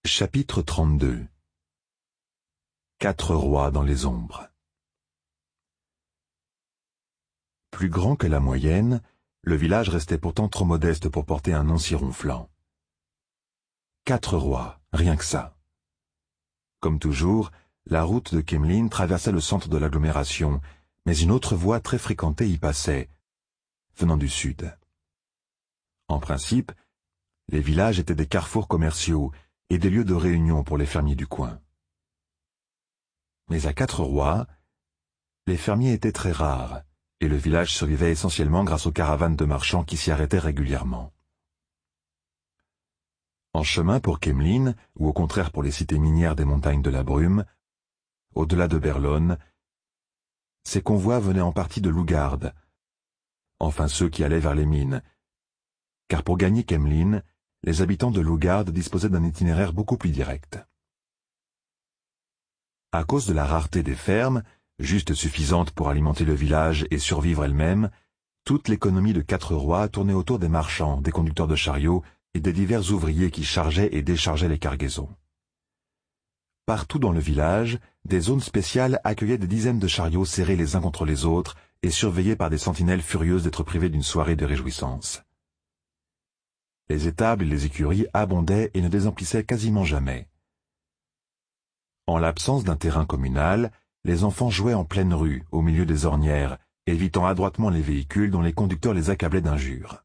Chapitre 32. 4 rois dans les ombres. Plus grand que la moyenne, le village restait pourtant trop modeste pour porter un nom si ronflant. 4 rois, rien que ça. Comme toujours, la route de Kemlin traversait le centre de l'agglomération, mais une autre voie très fréquentée y passait, venant du sud. En principe, les villages étaient des carrefours commerciaux et des lieux de réunion pour les fermiers du coin. Mais à 4 rois, les fermiers étaient très rares, et le village survivait essentiellement grâce aux caravanes de marchands qui s'y arrêtaient régulièrement. En chemin pour Kemlin, ou au contraire pour les cités minières des montagnes de la Brume, au-delà de Berlone, ces convois venaient en partie de Lugard, enfin ceux qui allaient vers les mines, car pour gagner Kemlin, les habitants de Lugard disposaient d'un itinéraire beaucoup plus direct. À cause de la rareté des fermes, juste suffisante pour alimenter le village et survivre elle-même, toute l'économie de 4 rois tournait autour des marchands, des conducteurs de chariots et des divers ouvriers qui chargeaient et déchargeaient les cargaisons. Partout dans le village, des zones spéciales accueillaient des dizaines de chariots serrés les uns contre les autres et surveillés par des sentinelles furieuses d'être privés d'une soirée de réjouissance. Les étables et les écuries abondaient et ne désemplissaient quasiment jamais. En l'absence d'un terrain communal, les enfants jouaient en pleine rue, au milieu des ornières, évitant adroitement les véhicules dont les conducteurs les accablaient d'injures.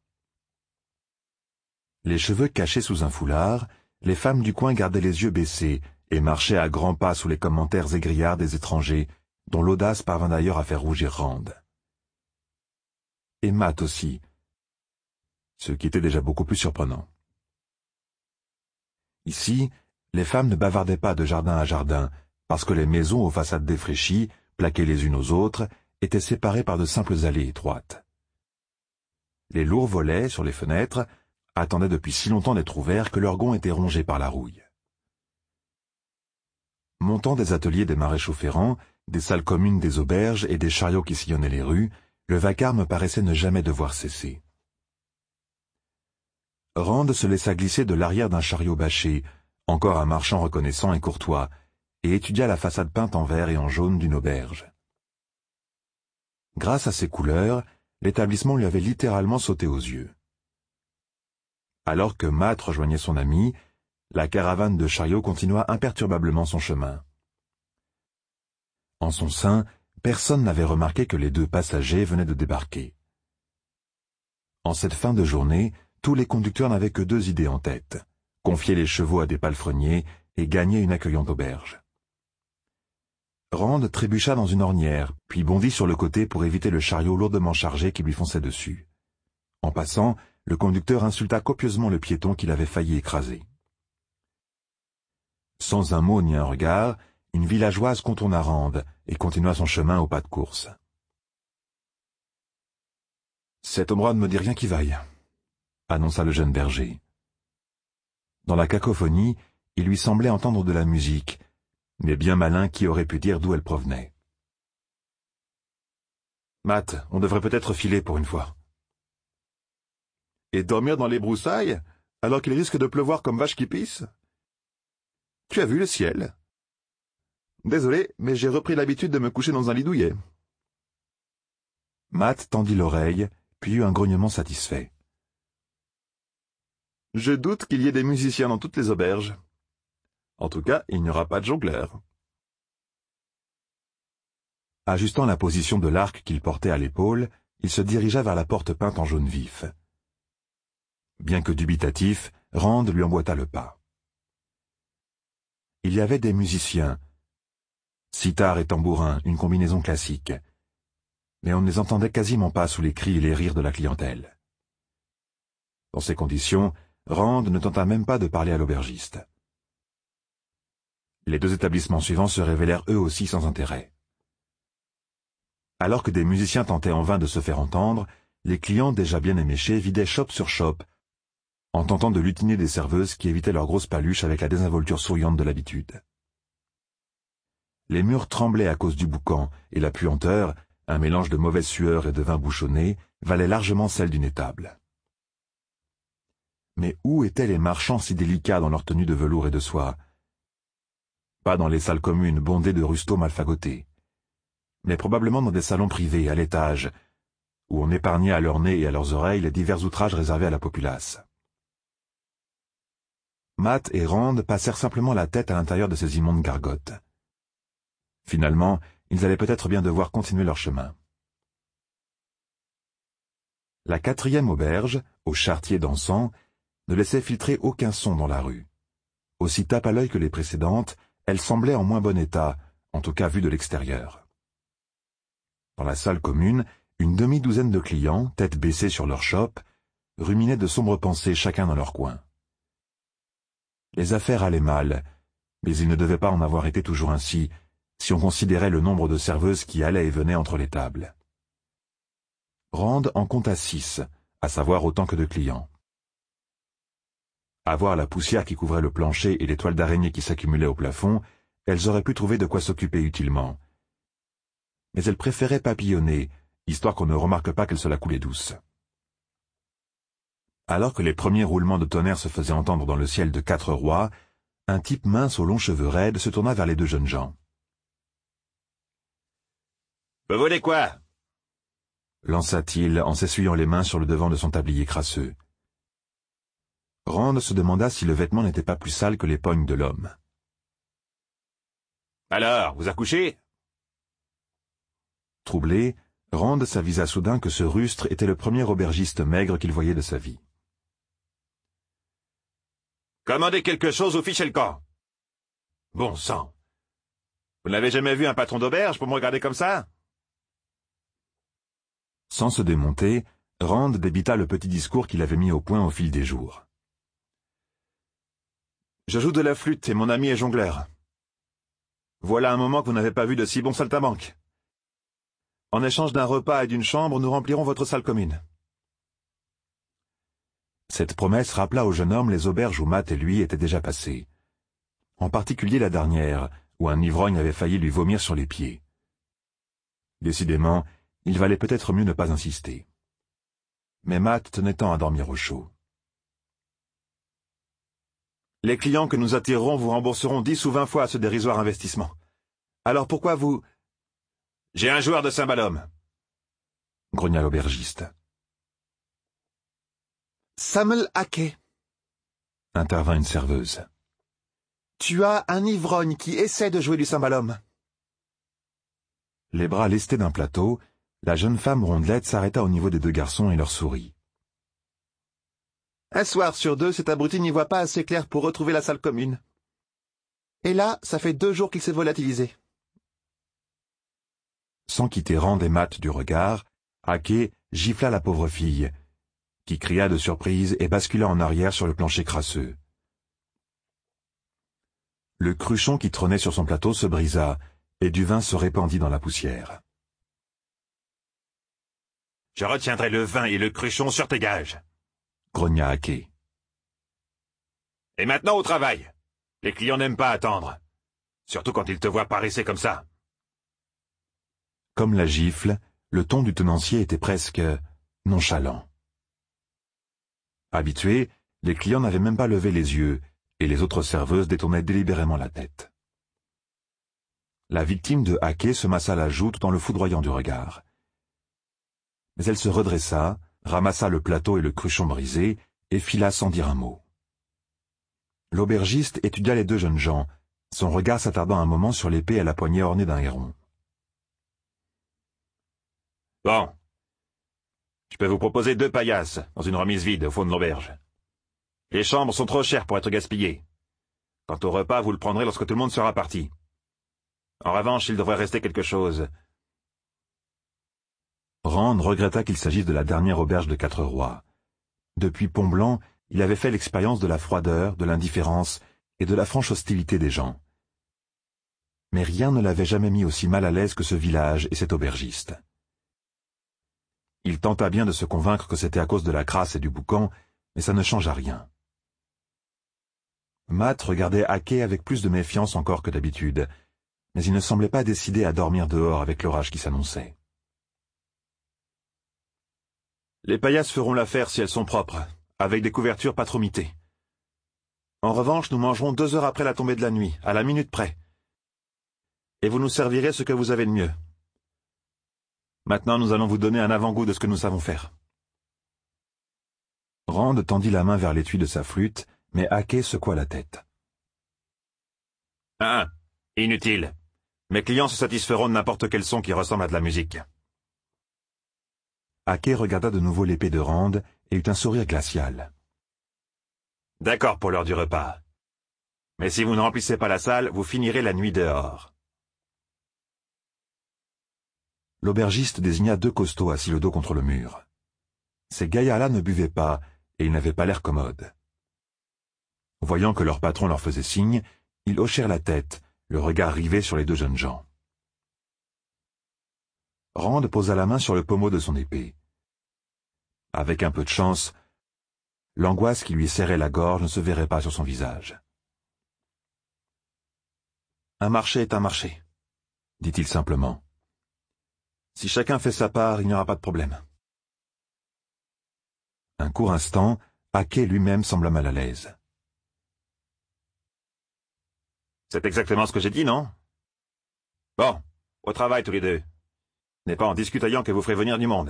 Les cheveux cachés sous un foulard, les femmes du coin gardaient les yeux baissés et marchaient à grands pas sous les commentaires égrillards des étrangers, dont l'audace parvint d'ailleurs à faire rougir Rand. Et Matt aussi, ce qui était déjà beaucoup plus surprenant. Ici, les femmes ne bavardaient pas de jardin à jardin, parce que les maisons aux façades défraîchies, plaquées les unes aux autres, étaient séparées par de simples allées étroites. Les lourds volets, sur les fenêtres, attendaient depuis si longtemps d'être ouverts que leurs gonds étaient rongés par la rouille. Montant des ateliers des maréchaux ferrants, des salles communes des auberges et des chariots qui sillonnaient les rues, le vacarme paraissait ne jamais devoir cesser. Rand se laissa glisser de l'arrière d'un chariot bâché, encore un marchand reconnaissant et courtois, et étudia la façade peinte en vert et en jaune d'une auberge. Grâce à ses couleurs, l'établissement lui avait littéralement sauté aux yeux. Alors que Matt rejoignait son ami, la caravane de chariots continua imperturbablement son chemin. En son sein, personne n'avait remarqué que les 2 passagers venaient de débarquer. En cette fin de journée, tous les conducteurs n'avaient que 2 idées en tête: confier les chevaux à des palefreniers et gagner une accueillante auberge. Rand trébucha dans une ornière, puis bondit sur le côté pour éviter le chariot lourdement chargé qui lui fonçait dessus. En passant, le conducteur insulta copieusement le piéton qu'il avait failli écraser. Sans un mot ni un regard, une villageoise contourna Rand et continua son chemin au pas de course. « Cet endroit ne me dit rien qui vaille », annonça le jeune berger. Dans la cacophonie, il lui semblait entendre de la musique, mais bien malin qui aurait pu dire d'où elle provenait. « Matt, on devrait peut-être filer pour une fois. »« Et dormir dans les broussailles, alors qu'il risque de pleuvoir comme vache qui pisse ? Tu as vu le ciel ? Désolé, mais j'ai repris l'habitude de me coucher dans un lit douillet. » Matt tendit l'oreille, puis eut un grognement satisfait. « Je doute qu'il y ait des musiciens dans toutes les auberges. En tout cas, il n'y aura pas de jongleur. » Ajustant la position de l'arc qu'il portait à l'épaule, il se dirigea vers la porte peinte en jaune vif. Bien que dubitatif, Rand lui emboîta le pas. Il y avait des musiciens, sitar et tambourin, une combinaison classique, mais on ne les entendait quasiment pas sous les cris et les rires de la clientèle. Dans ces conditions, Rand ne tenta même pas de parler à l'aubergiste. Les 2 établissements suivants se révélèrent eux aussi sans intérêt. Alors que des musiciens tentaient en vain de se faire entendre, les clients déjà bien éméchés vidaient chope sur chope, en tentant de lutiner des serveuses qui évitaient leurs grosses paluches avec la désinvolture souriante de l'habitude. Les murs tremblaient à cause du boucan, et la puanteur, un mélange de mauvaise sueur et de vin bouchonné, valait largement celle d'une étable. Mais où étaient les marchands si délicats dans leur tenue de velours et de soie? Pas dans les salles communes bondées de rustaux mal fagotés, mais probablement dans des salons privés, à l'étage, où on épargnait à leur nez et à leurs oreilles les divers outrages réservés à la populace. Matt et Rand passèrent simplement la tête à l'intérieur de ces immondes gargotes. Finalement, ils allaient peut-être bien devoir continuer leur chemin. La 4e auberge, au charretier dansant, ne laissait filtrer aucun son dans la rue. Aussi tape à l'œil que les précédentes, elle semblait en moins bon état, en tout cas vue de l'extérieur. Dans la salle commune, une demi-douzaine de clients, tête baissée sur leur chope, ruminaient de sombres pensées chacun dans leur coin. Les affaires allaient mal, mais il ne devait pas en avoir été toujours ainsi, si on considérait le nombre de serveuses qui allaient et venaient entre les tables. Rand en compta 6, à savoir autant que de clients. À voir la poussière qui couvrait le plancher et les toiles d'araignée qui s'accumulaient au plafond, elles auraient pu trouver de quoi s'occuper utilement. Mais elles préféraient papillonner, histoire qu'on ne remarque pas qu'elles se la coulaient douce. Alors que les premiers roulements de tonnerre se faisaient entendre dans le ciel de 4 rois, un type mince aux longs cheveux raides se tourna vers les 2 jeunes gens. « Vous voulez quoi ?» lança-t-il en s'essuyant les mains sur le devant de son tablier crasseux. Rand se demanda si le vêtement n'était pas plus sale que les pognes de l'homme. « Alors, vous accouchez ?» Troublé, Rand s'avisa soudain que ce rustre était le premier aubergiste maigre qu'il voyait de sa vie. « Commandez quelque chose ou fichez le camp. Bon sang. Vous n'avez jamais vu un patron d'auberge pour me regarder comme ça ?» Sans se démonter, Rand débita le petit discours qu'il avait mis au point au fil des jours. « Je joue de la flûte et mon ami est jongleur. Voilà un moment que vous n'avez pas vu de si bons saltimbanques. En échange d'un repas et d'une chambre, nous remplirons votre salle commune. » Cette promesse rappela au jeune homme les auberges où Matt et lui étaient déjà passés. En particulier la dernière, où un ivrogne avait failli lui vomir sur les pieds. Décidément, il valait peut-être mieux ne pas insister. Mais Matt tenait tant à dormir au chaud. « Les clients que nous attirerons vous rembourseront 10 ou 20 fois ce dérisoire investissement. Alors pourquoi vous... »« J'ai un joueur de cymbalum, » grogna l'aubergiste. « Samuel Hackey, » intervint une serveuse. « Tu as un ivrogne qui essaie de jouer du cymbalum. » Les bras lestés d'un plateau, la jeune femme rondelette s'arrêta au niveau des 2 garçons et leur sourit. « Un soir sur 2, cet abruti n'y voit pas assez clair pour retrouver la salle commune. Et là, ça fait 2 jours qu'il s'est volatilisé. » Sans quitter Rand et Matt du regard, Hackey gifla la pauvre fille, qui cria de surprise et bascula en arrière sur le plancher crasseux. Le cruchon qui trônait sur son plateau se brisa, et du vin se répandit dans la poussière. « Je retiendrai le vin et le cruchon sur tes gages, » grogna Hackey. « Et maintenant au travail. Les clients n'aiment pas attendre, surtout quand ils te voient paresser comme ça. » Comme la gifle, le ton du tenancier était presque nonchalant. Habitués, les clients n'avaient même pas levé les yeux, et les autres serveuses détournaient délibérément la tête. La victime de Hackey se massa la joue tout en le foudroyant du regard. Mais elle se redressa, ramassa le plateau et le cruchon brisé, et fila sans dire un mot. L'aubergiste étudia les 2 jeunes gens, son regard s'attardant un moment sur l'épée à la poignée ornée d'un héron. « Bon. Je peux vous proposer 2 paillasses dans une remise vide au fond de l'auberge. Les chambres sont trop chères pour être gaspillées. Quant au repas, vous le prendrez lorsque tout le monde sera parti. En revanche, il devrait rester quelque chose. » Rand regretta qu'il s'agisse de la dernière auberge de 4 rois. Depuis Pont-Blanc, il avait fait l'expérience de la froideur, de l'indifférence et de la franche hostilité des gens. Mais rien ne l'avait jamais mis aussi mal à l'aise que ce village et cet aubergiste. Il tenta bien de se convaincre que c'était à cause de la crasse et du boucan, mais ça ne changea rien. Matt regardait Hackey avec plus de méfiance encore que d'habitude, mais il ne semblait pas décidé à dormir dehors avec l'orage qui s'annonçait. « Les paillasses feront l'affaire si elles sont propres, avec des couvertures pas trop mitées. En revanche, nous mangerons 2 heures après la tombée de la nuit, à la minute près. Et vous nous servirez ce que vous avez de mieux. Maintenant, nous allons vous donner un avant-goût de ce que nous savons faire. Rand tendit la main vers l'étui de sa flûte, mais Hake secoua la tête. Inutile. Mes clients se satisferont de n'importe quel son qui ressemble à de la musique. Hake regarda de nouveau l'épée de Rand et eut un sourire glacial. D'accord pour l'heure du repas. Mais si vous ne remplissez pas la salle, vous finirez la nuit dehors. L'aubergiste désigna 2 costauds assis le dos contre le mur. Ces gaillards-là ne buvaient pas, et ils n'avaient pas l'air commodes. Voyant que leur patron leur faisait signe, ils hochèrent la tête, le regard rivé sur les 2 jeunes gens. Rand posa la main sur le pommeau de son épée. Avec un peu de chance, l'angoisse qui lui serrait la gorge ne se verrait pas sur son visage. « Un marché est un marché, » dit-il simplement. « Si chacun fait sa part, il n'y aura pas de problème. » Un court instant, Hake lui-même sembla mal à l'aise. « C'est exactement ce que j'ai dit, non? Bon, au travail tous les deux. N'est pas en discutant que vous ferez venir du monde. »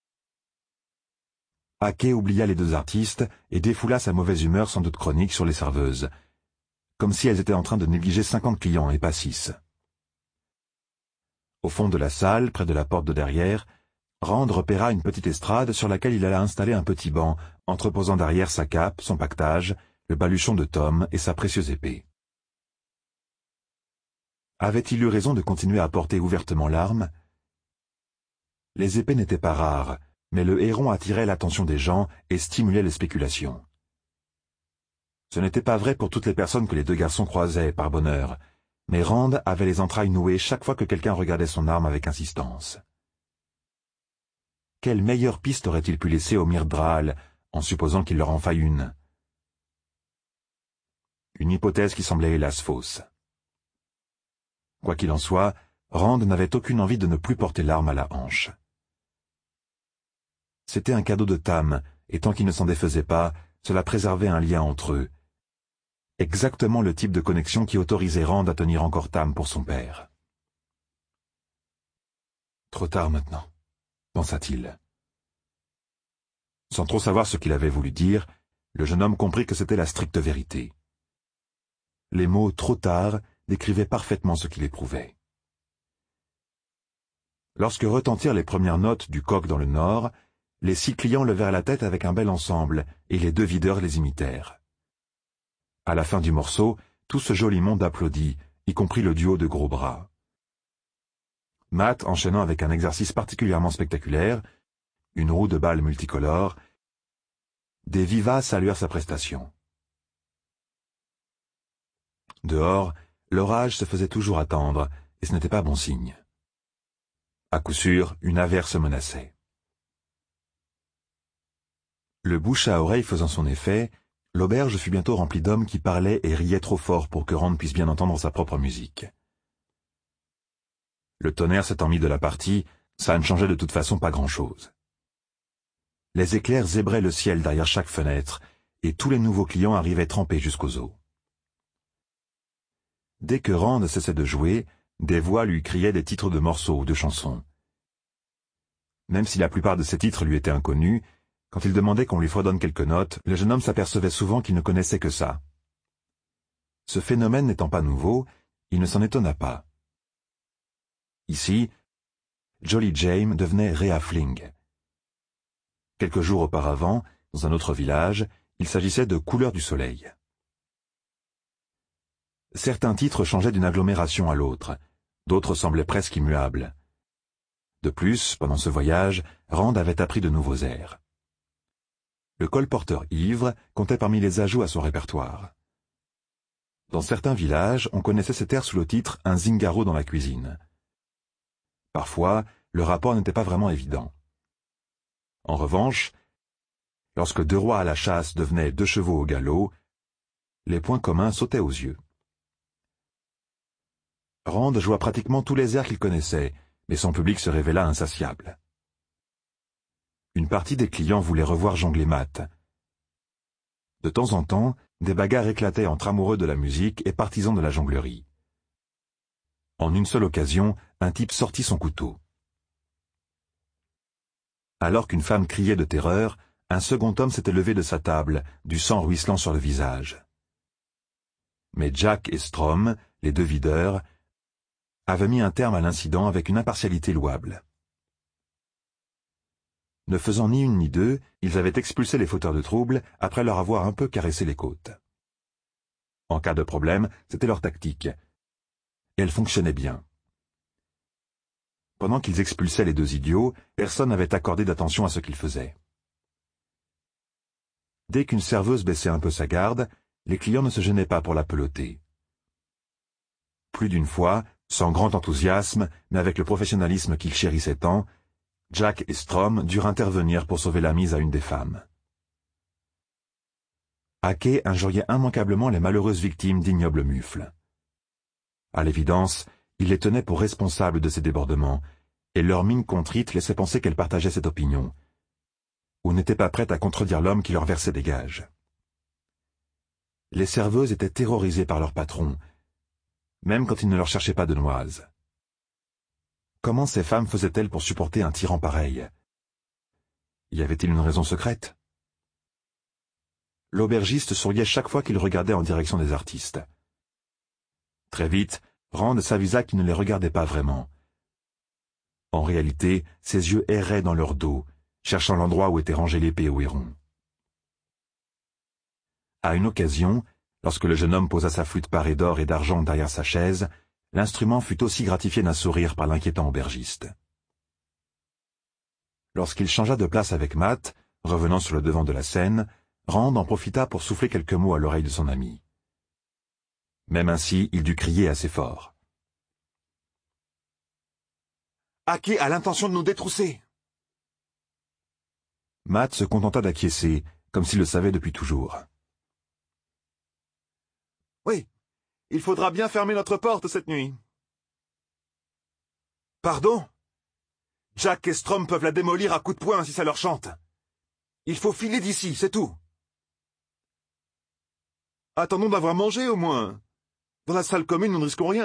Hake oublia les 2 artistes et défoula sa mauvaise humeur sans doute chronique sur les serveuses, comme si elles étaient en train de négliger 50 clients et pas 6. Au fond de la salle, près de la porte de derrière, Rand repéra une petite estrade sur laquelle il alla installer un petit banc, entreposant derrière sa cape, son pactage, le baluchon de Tom et sa précieuse épée. Avait-il eu raison de continuer à porter ouvertement l'arme? Les épées n'étaient pas rares, mais le héron attirait l'attention des gens et stimulait les spéculations. Ce n'était pas vrai pour toutes les personnes que les 2 garçons croisaient, par bonheur, mais Rand avait les entrailles nouées chaque fois que quelqu'un regardait son arme avec insistance. Quelle meilleure piste aurait-il pu laisser au Myrddraal, en supposant qu'il leur en faille une? Une hypothèse qui semblait hélas fausse. Quoi qu'il en soit, Rand n'avait aucune envie de ne plus porter l'arme à la hanche. C'était un cadeau de Tam, et tant qu'il ne s'en défaisait pas, cela préservait un lien entre eux. Exactement le type de connexion qui autorisait Rand à tenir encore Tam pour son père. Trop tard maintenant, pensa-t-il. Sans trop savoir ce qu'il avait voulu dire, le jeune homme comprit que c'était la stricte vérité. Les mots « trop tard » décrivaient parfaitement ce qu'il éprouvait. Lorsque retentirent les premières notes du coq dans le nord, les 6 clients levèrent la tête avec un bel ensemble, et les 2 videurs les imitèrent. À la fin du morceau, tout ce joli monde applaudit, y compris le duo de gros bras. Matt enchaînant avec un exercice particulièrement spectaculaire, une roue de balle multicolore, des vivas saluèrent sa prestation. Dehors, l'orage se faisait toujours attendre, et ce n'était pas bon signe. À coup sûr, une averse menaçait. Le bouche à oreille faisant son effet, l'auberge fut bientôt remplie d'hommes qui parlaient et riaient trop fort pour que Rand puisse bien entendre sa propre musique. Le tonnerre s'étant mis de la partie, ça ne changeait de toute façon pas grand-chose. Les éclairs zébraient le ciel derrière chaque fenêtre, et tous les nouveaux clients arrivaient trempés jusqu'aux os. Dès que Rand cessait de jouer, des voix lui criaient des titres de morceaux ou de chansons. Même si la plupart de ces titres lui étaient inconnus, quand il demandait qu'on lui fredonne quelques notes, le jeune homme s'apercevait souvent qu'il ne connaissait que ça. Ce phénomène n'étant pas nouveau, il ne s'en étonna pas. Ici, Jolly James devenait Rhea Fling. Quelques jours auparavant, dans un autre village, il s'agissait de Couleur du Soleil. Certains titres changeaient d'une agglomération à l'autre, d'autres semblaient presque immuables. De plus, pendant ce voyage, Rand avait appris de nouveaux airs. Le colporteur ivre comptait parmi les ajouts à son répertoire. Dans certains villages, on connaissait cet air sous le titre « Un zingaro dans la cuisine ». Parfois, le rapport n'était pas vraiment évident. En revanche, lorsque 2 rois à la chasse devenaient 2 chevaux au galop, les points communs sautaient aux yeux. Rand joua pratiquement tous les airs qu'il connaissait, mais son public se révéla insatiable. Une partie des clients voulait revoir jongler Matt, De temps en temps, des bagarres éclataient entre amoureux de la musique et partisans de la jonglerie. En une seule occasion, un type sortit son couteau. Alors qu'une femme criait de terreur, un second homme s'était levé de sa table, du sang ruisselant sur le visage. Mais Jack et Strom, les deux videurs, avaient mis un terme à l'incident avec une impartialité louable. Ne faisant ni une ni deux, ils avaient expulsé les fauteurs de troubles après leur avoir un peu caressé les côtes. En cas de problème, c'était leur tactique. Et elle fonctionnait bien. Pendant qu'ils expulsaient les deux idiots, personne n'avait accordé d'attention à ce qu'ils faisaient. Dès qu'une serveuse baissait un peu sa garde, les clients ne se gênaient pas pour la peloter. Plus d'une fois, sans grand enthousiasme, mais avec le professionnalisme qu'ils chérissaient tant, Jack et Strom durent intervenir pour sauver la mise à une des femmes. Hackey injuriait immanquablement les malheureuses victimes d'ignobles mufles. À l'évidence, il les tenait pour responsables de ces débordements, et leur mine contrite laissait penser qu'elles partageaient cette opinion, ou n'étaient pas prêtes à contredire l'homme qui leur versait des gages. Les serveuses étaient terrorisées par leur patron, même quand il ne leur cherchait pas de noises. Comment ces femmes faisaient-elles pour supporter un tyran pareil? Y avait-il une raison secrète? L'aubergiste souriait chaque fois qu'il regardait en direction des artistes. Très vite, Rand s'avisa qu'il ne les regardait pas vraiment. En réalité, ses yeux erraient dans leur dos, cherchant l'endroit où était rangée l'épée au héron. À une occasion, lorsque le jeune homme posa sa flûte parée d'or et d'argent derrière sa chaise, l'instrument fut aussi gratifié d'un sourire par l'inquiétant aubergiste. Lorsqu'il changea de place avec Matt, revenant sur le devant de la scène, Rand en profita pour souffler quelques mots à l'oreille de son ami. Même ainsi, il dut crier assez fort. « Hackey a l'intention de nous détrousser !» Matt se contenta d'acquiescer, comme s'il le savait depuis toujours. « Oui, il faudra bien fermer notre porte cette nuit. »« Pardon ? Jack et Strom peuvent la démolir à coups de poing si ça leur chante. Il faut filer d'ici, c'est tout. »« Attendons d'avoir mangé au moins. Dans la salle commune, nous ne risquons rien. »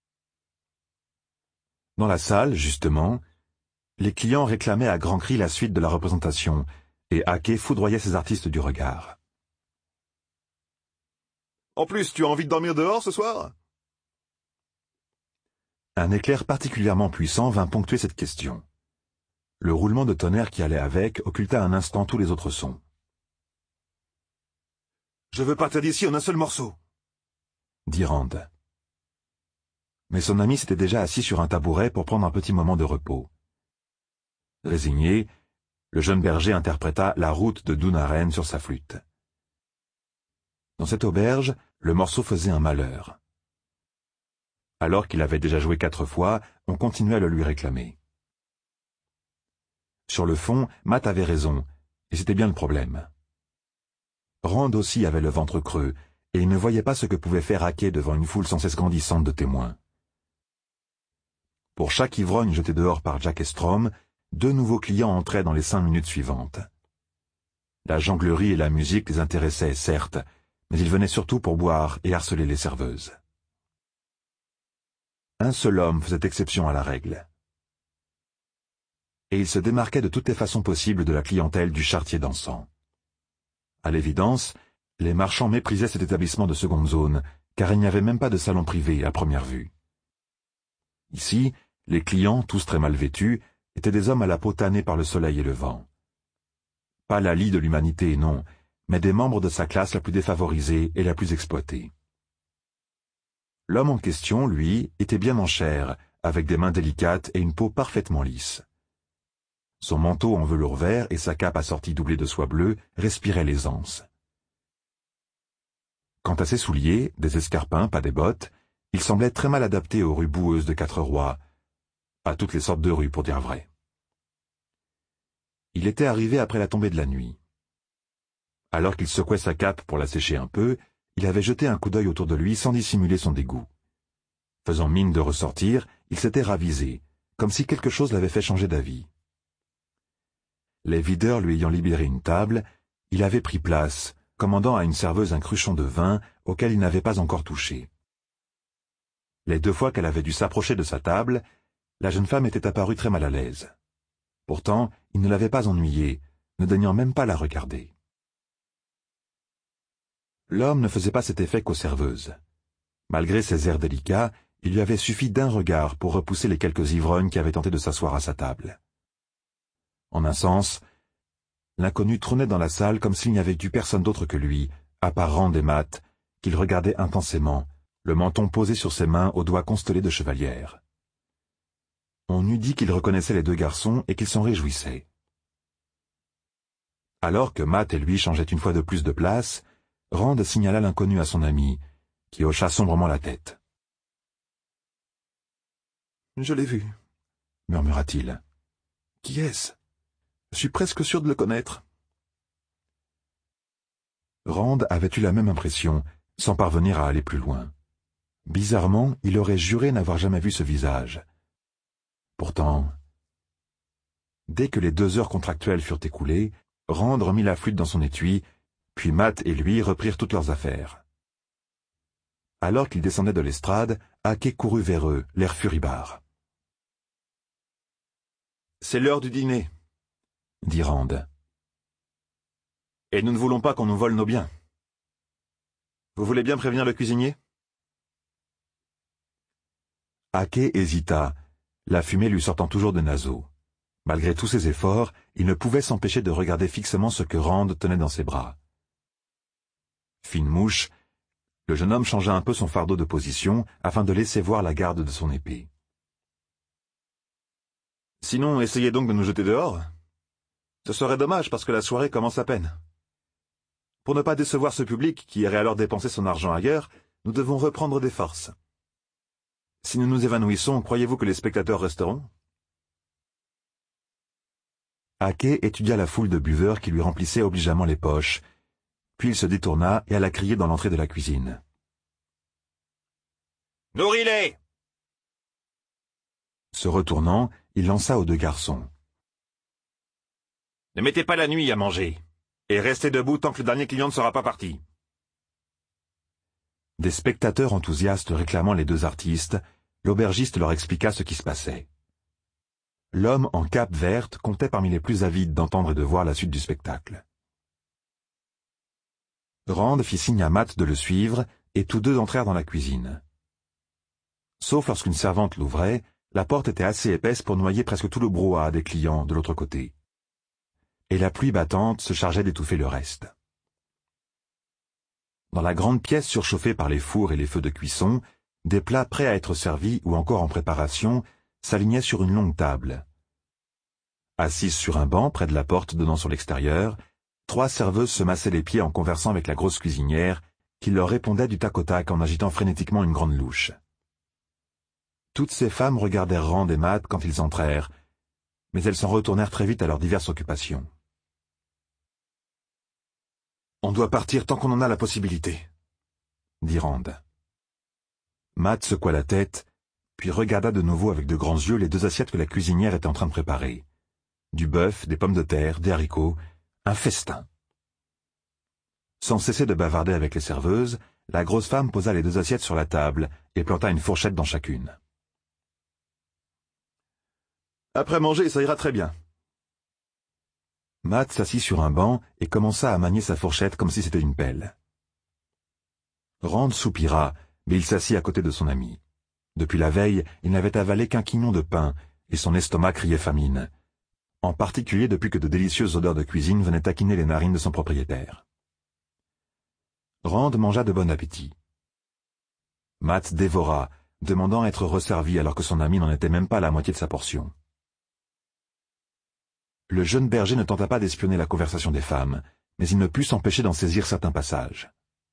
Dans la salle, justement, les clients réclamaient à grands cris la suite de la représentation, et Hackey foudroyait ses artistes du regard. « En plus, tu as envie de dormir dehors ce soir ?» Un éclair particulièrement puissant vint ponctuer cette question. Le roulement de tonnerre qui allait avec occulta un instant tous les autres sons. « Je veux partir d'ici en un seul morceau, » dit Rand. Mais son ami s'était déjà assis sur un tabouret pour prendre un petit moment de repos. Résigné, le jeune berger interpréta la route de Dunaren sur sa flûte. Dans cette auberge, le morceau faisait un malheur. Alors qu'il avait déjà joué 4 fois, on continuait à le lui réclamer. Sur le fond, Matt avait raison, et c'était bien le problème. Rand aussi avait le ventre creux, et il ne voyait pas ce que pouvait faire Hackey devant une foule sans cesse grandissante de témoins. Pour chaque ivrogne jeté dehors par Jack et Strom, 2 nouveaux clients entraient dans les 5 minutes suivantes. La jonglerie et la musique les intéressaient, certes, mais ils venaient surtout pour boire et harceler les serveuses. Un seul homme faisait exception à la règle. Et il se démarquait de toutes les façons possibles de la clientèle du charretier dansant. À l'évidence, les marchands méprisaient cet établissement de seconde zone, car il n'y avait même pas de salon privé à première vue. Ici, les clients, tous très mal vêtus, étaient des hommes à la peau tannée par le soleil et le vent. Pas la lie de l'humanité, non, mais des membres de sa classe la plus défavorisée et la plus exploitée. L'homme en question, lui, était bien en chair, avec des mains délicates et une peau parfaitement lisse. Son manteau en velours vert et sa cape assortie doublée de soie bleue respiraient l'aisance. Quant à ses souliers, des escarpins, pas des bottes, ils semblaient très mal adaptés aux rues boueuses de Quatre-Rois, à toutes les sortes de rues pour dire vrai. Il était arrivé après la tombée de la nuit. Alors qu'il secouait sa cape pour la sécher un peu, il avait jeté un coup d'œil autour de lui sans dissimuler son dégoût. Faisant mine de ressortir, il s'était ravisé, comme si quelque chose l'avait fait changer d'avis. Les videurs lui ayant libéré une table, il avait pris place, commandant à une serveuse un cruchon de vin auquel il n'avait pas encore touché. Les 2 fois qu'elle avait dû s'approcher de sa table, la jeune femme était apparue très mal à l'aise. Pourtant, il ne l'avait pas ennuyée, ne daignant même pas la regarder. L'homme ne faisait pas cet effet qu'aux serveuses. Malgré ses airs délicats, il lui avait suffi d'un regard pour repousser les quelques ivrognes qui avaient tenté de s'asseoir à sa table. En un sens, l'inconnu trônait dans la salle comme s'il n'y avait eu personne d'autre que lui, à part Rand et Matt, qu'il regardait intensément, le menton posé sur ses mains aux doigts constellés de chevalière. On eût dit qu'il reconnaissait les 2 garçons et qu'il s'en réjouissait. Alors que Matt et lui changeaient une fois de plus de place, Rand signala l'inconnu à son ami, qui hocha sombrement la tête. « Je l'ai vu, » murmura-t-il. « Qui est-ce? Je suis presque sûr de le connaître. » Rand avait eu la même impression, sans parvenir à aller plus loin. Bizarrement, il aurait juré n'avoir jamais vu ce visage. Pourtant, dès que les 2 heures contractuelles furent écoulées, Rand remit la flûte dans son étui, puis Matt et lui reprirent toutes leurs affaires. Alors qu'ils descendaient de l'estrade, Hake courut vers eux, l'air furibard. « C'est l'heure du dîner, » dit Rand. « Et nous ne voulons pas qu'on nous vole nos biens. Vous voulez bien prévenir le cuisinier ?» Hake hésita, la fumée lui sortant toujours des naseaux. Malgré tous ses efforts, il ne pouvait s'empêcher de regarder fixement ce que Rand tenait dans ses bras. Fine mouche, le jeune homme changea un peu son fardeau de position afin de laisser voir la garde de son épée. « Sinon, essayez donc de nous jeter dehors. Ce serait dommage parce que la soirée commence à peine. Pour ne pas décevoir ce public qui irait alors dépenser son argent ailleurs, nous devons reprendre des forces. Si nous nous évanouissons, croyez-vous que les spectateurs resteront ?» Hake étudia la foule de buveurs qui lui remplissaient obligeamment les poches, puis il se détourna et alla crier dans l'entrée de la cuisine. « Nourris-les !» Se retournant, il lança aux 2 garçons. « Ne mettez pas la nuit à manger, et restez debout tant que le dernier client ne sera pas parti. » Des spectateurs enthousiastes réclamant les 2 artistes, l'aubergiste leur expliqua ce qui se passait. L'homme en cape verte comptait parmi les plus avides d'entendre et de voir la suite du spectacle. Rand fit signe à Matt de le suivre, et tous 2 entrèrent dans la cuisine. Sauf lorsqu'une servante l'ouvrait, la porte était assez épaisse pour noyer presque tout le brouhaha des clients de l'autre côté. Et la pluie battante se chargeait d'étouffer le reste. Dans la grande pièce surchauffée par les fours et les feux de cuisson, des plats prêts à être servis ou encore en préparation s'alignaient sur une longue table. Assises sur un banc près de la porte donnant sur l'extérieur, 3 serveuses se massaient les pieds en conversant avec la grosse cuisinière, qui leur répondait du tac au tac en agitant frénétiquement une grande louche. Toutes ces femmes regardèrent Rand et Matt quand ils entrèrent, mais elles s'en retournèrent très vite à leurs diverses occupations. « On doit partir tant qu'on en a la possibilité, » dit Rand. Matt secoua la tête, puis regarda de nouveau avec de grands yeux les 2 assiettes que la cuisinière était en train de préparer. Du bœuf, des pommes de terre, des haricots, un festin. Sans cesser de bavarder avec les serveuses, la grosse femme posa les 2 assiettes sur la table et planta une fourchette dans chacune. « Après manger, ça ira très bien. » Matt s'assit sur un banc et commença à manier sa fourchette comme si c'était une pelle. Rand soupira, mais il s'assit à côté de son ami. Depuis la veille, il n'avait avalé qu'un quignon de pain, et son estomac criait famine, en particulier depuis que de délicieuses odeurs de cuisine venaient taquiner les narines de son propriétaire. Rand mangea de bon appétit. Matt dévora, demandant à être resservi alors que son ami n'en était même pas à la moitié de sa portion. Le jeune berger ne tenta pas d'espionner la conversation des femmes, mais il ne put s'empêcher d'en saisir certains passages.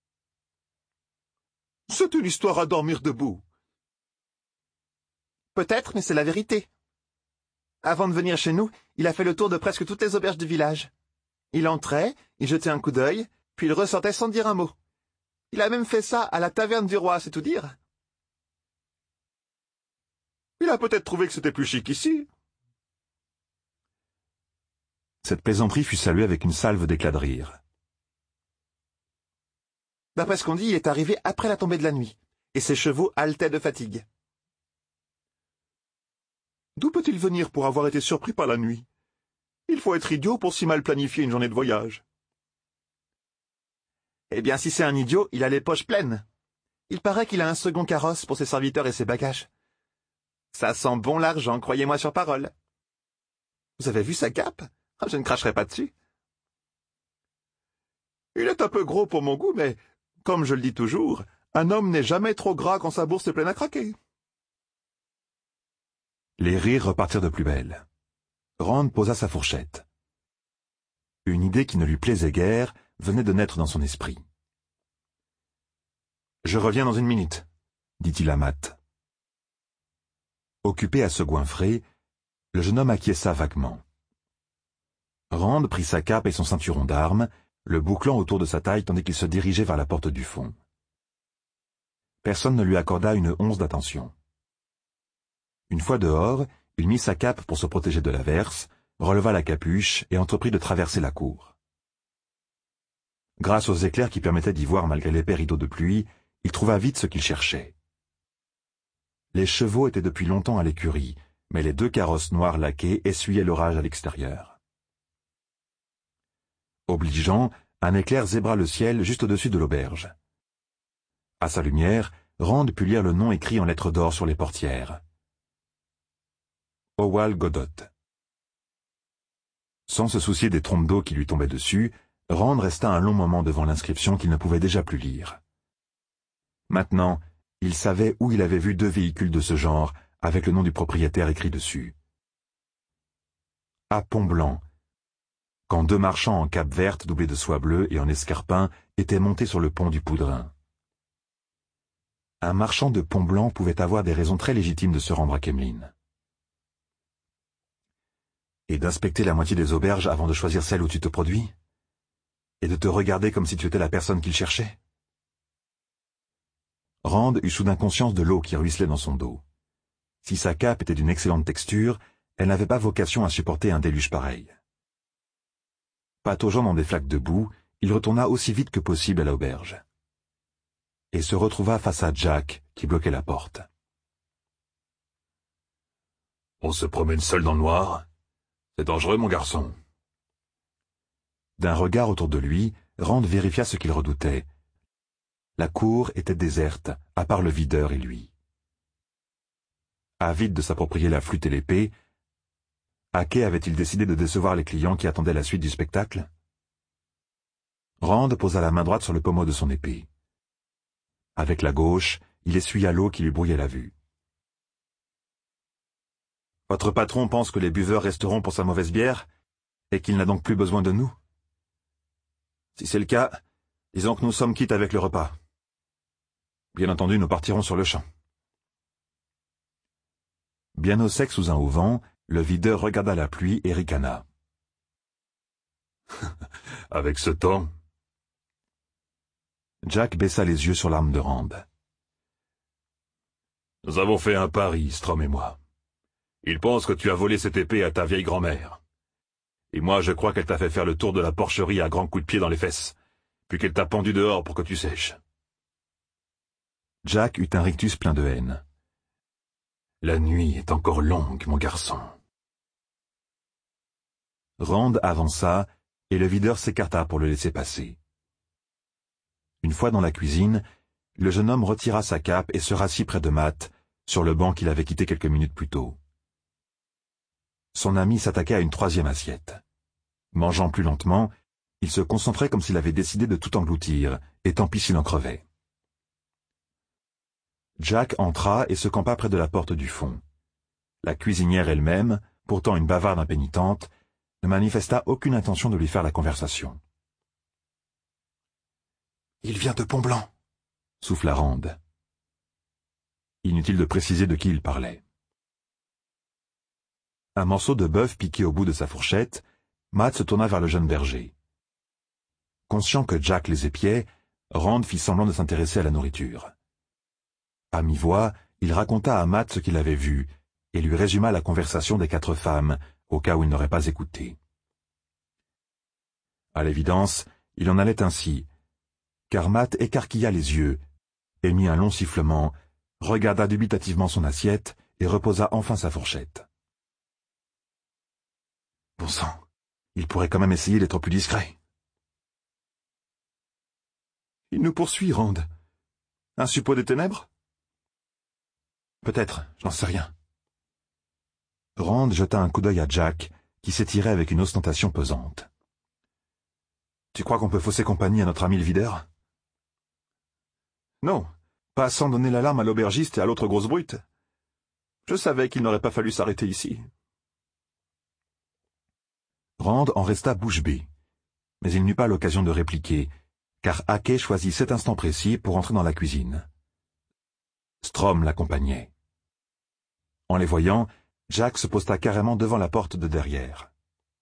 « C'est une histoire à dormir debout. »« Peut-être, mais c'est la vérité. Avant de venir chez nous, il a fait le tour de presque toutes les auberges du village. Il entrait, il jetait un coup d'œil, puis il ressortait sans dire un mot. Il a même fait ça à la taverne du roi, c'est tout dire. Il a peut-être trouvé que c'était plus chic ici. » Cette plaisanterie fut saluée avec une salve d'éclats de rire. D'après ce qu'on dit, il est arrivé après la tombée de la nuit, et ses chevaux haletaient de fatigue. D'où peut-il venir pour avoir été surpris par la nuit? Il faut être idiot pour si mal planifier une journée de voyage. Eh bien, si c'est un idiot, il a les poches pleines. Il paraît qu'il a un second carrosse pour ses serviteurs et ses bagages. Ça sent bon l'argent, croyez-moi sur parole. Vous avez vu sa cape? Je ne cracherai pas dessus. Il est un peu gros pour mon goût, mais, comme je le dis toujours, un homme n'est jamais trop gras quand sa bourse est pleine à craquer. Les rires repartirent de plus belle. Rand posa sa fourchette. Une idée qui ne lui plaisait guère venait de naître dans son esprit. « Je reviens dans une minute », dit-il à Matt. Occupé à se goinfrer, le jeune homme acquiesça vaguement. Rand prit sa cape et son ceinturon d'armes, le bouclant autour de sa taille tandis qu'il se dirigeait vers la porte du fond. Personne ne lui accorda une once d'attention. Une fois dehors, il mit sa cape pour se protéger de l'averse, releva la capuche et entreprit de traverser la cour. Grâce aux éclairs qui permettaient d'y voir malgré l'épais rideau de pluie, il trouva vite ce qu'il cherchait. Les chevaux étaient depuis longtemps à l'écurie, mais les deux carrosses noirs laqués essuyaient l'orage à l'extérieur. Obligeant, un éclair zébra le ciel juste au-dessus de l'auberge. À sa lumière, Rand put lire le nom écrit en lettres d'or sur les portières. Howell Godot. Sans se soucier des trompes d'eau qui lui tombaient dessus, Rand resta un long moment devant l'inscription qu'il ne pouvait déjà plus lire. Maintenant, il savait où il avait vu 2 véhicules de ce genre, avec le nom du propriétaire écrit dessus. À Pont-Blanc, quand 2 marchands en cape verte doublés de soie bleue et en escarpins étaient montés sur le pont du Poudrin. Un marchand de Pont-Blanc pouvait avoir des raisons très légitimes de se rendre à Kemlin. Et d'inspecter la moitié des auberges avant de choisir celle où tu te produis? Et de te regarder comme si tu étais la personne qu'il cherchait? Rand eut soudain conscience de l'eau qui ruisselait dans son dos. Si sa cape était d'une excellente texture, elle n'avait pas vocation à supporter un déluge pareil. Pataugeant dans des flaques de boue, il retourna aussi vite que possible à l'auberge. Et se retrouva face à Jack, qui bloquait la porte. « On se promène seul dans le noir? C'est dangereux, mon garçon. » D'un regard autour de lui, Rand vérifia ce qu'il redoutait. La cour était déserte, à part le videur et lui. Avide de s'approprier la flûte et l'épée, à quai avait-il décidé de décevoir les clients qui attendaient la suite du spectacle? Rand posa la main droite sur le pommeau de son épée. Avec la gauche, il essuya l'eau qui lui brouillait la vue. « Votre patron pense que les buveurs resteront pour sa mauvaise bière, et qu'il n'a donc plus besoin de nous? Si c'est le cas, disons que nous sommes quittes avec le repas. Bien entendu, nous partirons sur le champ. » Bien au sec sous un auvent, le videur regarda la pluie et ricana. « Avec ce temps... » Jack baissa les yeux sur l'arme de Rand. « Nous avons fait un pari, Strom et moi. Il pense que tu as volé cette épée à ta vieille grand-mère. Et moi, je crois qu'elle t'a fait faire le tour de la porcherie à grands coups de pied dans les fesses, puis qu'elle t'a pendu dehors pour que tu sèches. » Jack eut un rictus plein de haine. « La nuit est encore longue, mon garçon. » Rand avança, et le videur s'écarta pour le laisser passer. Une fois dans la cuisine, le jeune homme retira sa cape et se rassit près de Matt, sur le banc qu'il avait quitté quelques minutes plus tôt. Son ami s'attaquait à une 3e assiette. Mangeant plus lentement, il se concentrait comme s'il avait décidé de tout engloutir, et tant pis s'il en crevait. Jack entra et se campa près de la porte du fond. La cuisinière elle-même, pourtant une bavarde impénitente, ne manifesta aucune intention de lui faire la conversation. « Il vient de Pont-Blanc » souffla Rand. Inutile de préciser de qui il parlait. Un morceau de bœuf piqué au bout de sa fourchette, Matt se tourna vers le jeune berger. Conscient que Jack les épiait, Rand fit semblant de s'intéresser à la nourriture. À mi-voix, il raconta à Matt ce qu'il avait vu, et lui résuma la conversation des 4 femmes, au cas où il n'aurait pas écouté. À l'évidence, il en allait ainsi. car Matt écarquilla les yeux, émit un long sifflement, regarda dubitativement son assiette et reposa enfin sa fourchette. Bon sang, il pourrait quand même essayer d'être plus discret. Il nous poursuit, Rand. Un suppôt des ténèbres? Peut-être, je n'en sais rien. Rand jeta un coup d'œil à Jack, qui s'étirait avec une ostentation pesante. Tu crois qu'on peut fausser compagnie à notre ami le videur? Non, pas sans donner l'alarme à l'aubergiste et à l'autre grosse brute. Je savais qu'il n'aurait pas fallu s'arrêter ici. Rand en resta bouche bée, mais il n'eut pas l'occasion de répliquer, car Hake choisit cet instant précis pour entrer dans la cuisine. Strom l'accompagnait. En les voyant, Jack se posta carrément devant la porte de derrière.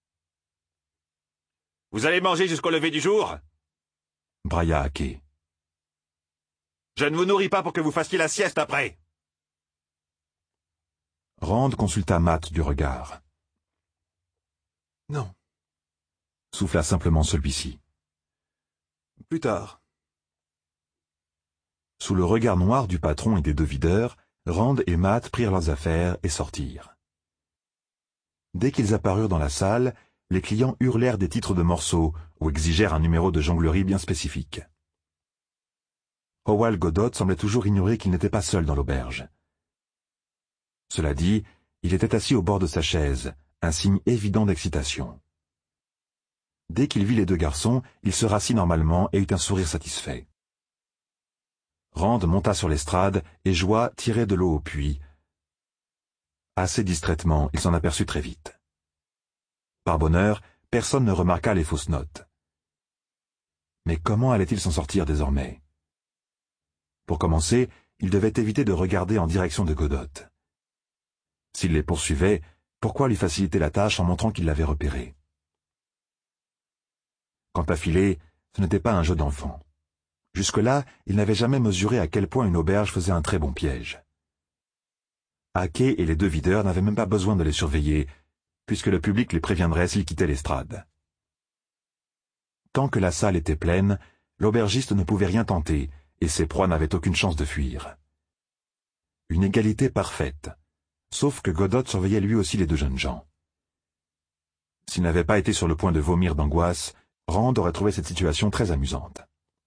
« Vous allez manger jusqu'au lever du jour ?» brailla Hake. « Je ne vous nourris pas pour que vous fassiez la sieste après !» Rand consulta Matt du regard. « Non. » souffla simplement celui-ci. « Plus tard. » Sous le regard noir du patron et des deux videurs, Rand et Matt prirent leurs affaires et sortirent. Dès qu'ils apparurent dans la salle, les clients hurlèrent des titres de morceaux ou exigèrent un numéro de jonglerie bien spécifique. Howell Godot semblait toujours ignorer qu'il n'était pas seul dans l'auberge. Cela dit, il était assis au bord de sa chaise, un signe évident d'excitation. Dès qu'il vit les deux garçons, il se rassit normalement et eut un sourire satisfait. Rand monta sur l'estrade et joua tirer de l'eau au puits. Assez distraitement, il s'en aperçut très vite. Par bonheur, personne ne remarqua les fausses notes. Mais comment allait-il s'en sortir désormais? Pour commencer, il devait éviter de regarder en direction de Godot. S'il les poursuivait, pourquoi lui faciliter la tâche en montrant qu'il l'avait repéré? Quant à filer, ce n'était pas un jeu d'enfant. Jusque-là, il n'avait jamais mesuré à quel point une auberge faisait un très bon piège. Hake et les deux videurs n'avaient même pas besoin de les surveiller, puisque le public les préviendrait s'ils quittaient l'estrade. Tant que la salle était pleine, l'aubergiste ne pouvait rien tenter, et ses proies n'avaient aucune chance de fuir. Une égalité parfaite, sauf que Godot surveillait lui aussi les deux jeunes gens. S'il n'avait pas été sur le point de vomir d'angoisse, Rand aurait trouvé cette situation très amusante.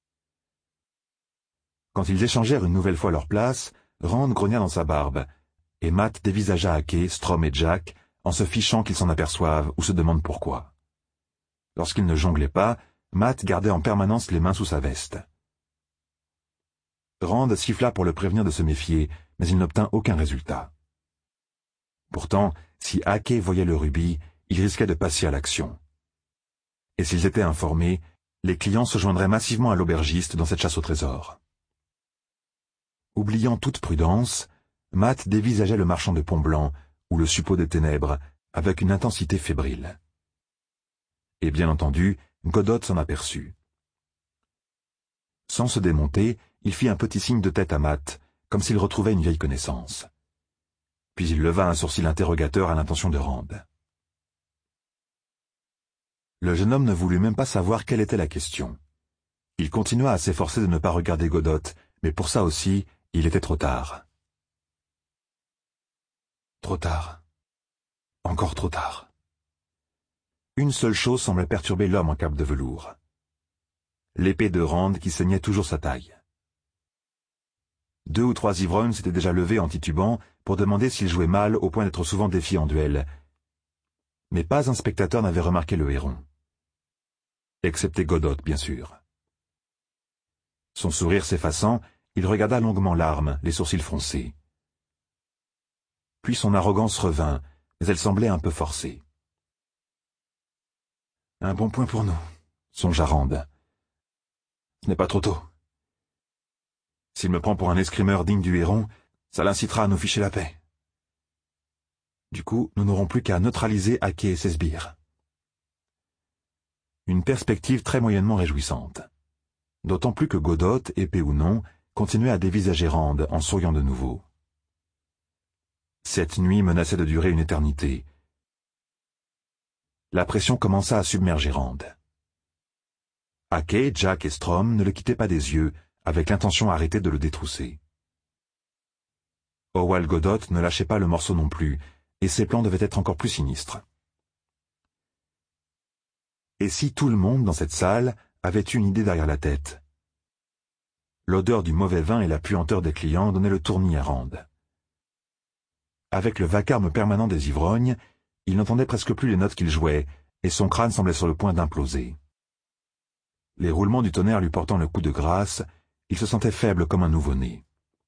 Quand ils échangèrent une nouvelle fois leur place, Rand grogna dans sa barbe, et Matt dévisagea Hake, Strom et Jack, en se fichant qu'ils s'en aperçoivent ou se demandent pourquoi. Lorsqu'il ne jonglait pas, Matt gardait en permanence les mains sous sa veste. Rand siffla pour le prévenir de se méfier, mais il n'obtint aucun résultat. Pourtant, si Hake voyait le rubis, il risquait de passer à l'action. Et s'ils étaient informés, les clients se joindraient massivement à l'aubergiste dans cette chasse au trésor. Oubliant toute prudence, Matt dévisageait le marchand de Pont-Blanc, ou le suppôt des ténèbres, avec une intensité fébrile. Et bien entendu, Godot s'en aperçut. Sans se démonter, il fit un petit signe de tête à Matt, comme s'il retrouvait une vieille connaissance. Puis il leva un sourcil interrogateur à l'intention de Rand. Le jeune homme ne voulut même pas savoir quelle était la question. Il continua à s'efforcer de ne pas regarder Godot, mais pour ça aussi, il était trop tard. Trop tard. Encore trop tard. Une seule chose semblait perturber l'homme en cape de velours. L'épée de Rand qui saignait toujours sa taille. 2 ou 3 ivrognes s'étaient déjà levés en titubant pour demander s'il jouait mal au point d'être souvent défié en duel. Mais pas un spectateur n'avait remarqué le héron. Excepté Godot, bien sûr. Son sourire s'effaçant, il regarda longuement l'arme, les sourcils froncés. Puis son arrogance revint, mais elle semblait un peu forcée. Un bon point pour nous, songea Rand. Ce n'est pas trop tôt. S'il me prend pour un escrimeur digne du héron, ça l'incitera à nous ficher la paix. Du coup, nous n'aurons plus qu'à neutraliser Hake et ses sbires. Une perspective très moyennement réjouissante. D'autant plus que Godot, épée ou non, continuait à dévisager Rand en souriant de nouveau. Cette nuit menaçait de durer une éternité. La pression commença à submerger Rand. Hake, Jack et Strom ne le quittaient pas des yeux, avec l'intention arrêtée de le détrousser. Howell Godot ne lâchait pas le morceau non plus, et ses plans devaient être encore plus sinistres. Et si tout le monde dans cette salle avait une idée derrière la tête? L'odeur du mauvais vin et la puanteur des clients donnaient le tournis à Rand. Avec le vacarme permanent des ivrognes, il n'entendait presque plus les notes qu'il jouait, et son crâne semblait sur le point d'imploser. Les roulements du tonnerre lui portant le coup de grâce, il se sentait faible comme un nouveau-né.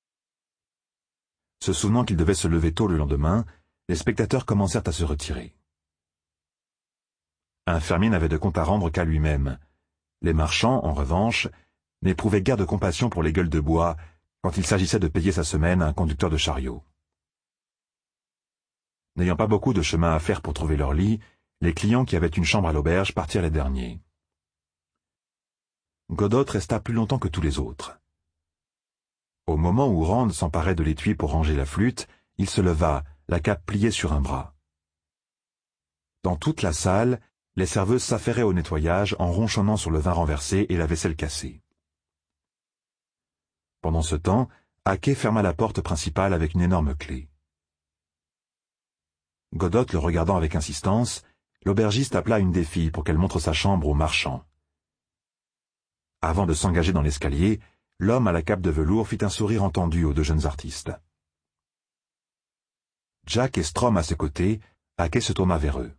Se souvenant qu'il devait se lever tôt le lendemain, les spectateurs commencèrent à se retirer. Un fermier n'avait de compte à rendre qu'à lui-même. Les marchands, en revanche, n'éprouvaient guère de compassion pour les gueules de bois quand il s'agissait de payer sa semaine à un conducteur de chariot. N'ayant pas beaucoup de chemin à faire pour trouver leur lit, les clients qui avaient une chambre à l'auberge partirent les derniers. Godot resta plus longtemps que tous les autres. Au moment où Rand s'emparait de l'étui pour ranger la flûte, il se leva, la cape pliée sur un bras. Dans toute la salle, les serveuses s'affairaient au nettoyage en ronchonnant sur le vin renversé et la vaisselle cassée. Pendant ce temps, Hake ferma la porte principale avec une énorme clé. Godot le regardant avec insistance, l'aubergiste appela une des filles pour qu'elle montre sa chambre au marchand. Avant de s'engager dans l'escalier, l'homme à la cape de velours fit un sourire entendu aux deux jeunes artistes. Jack et Strom à ses côtés, Hake se tourna vers eux.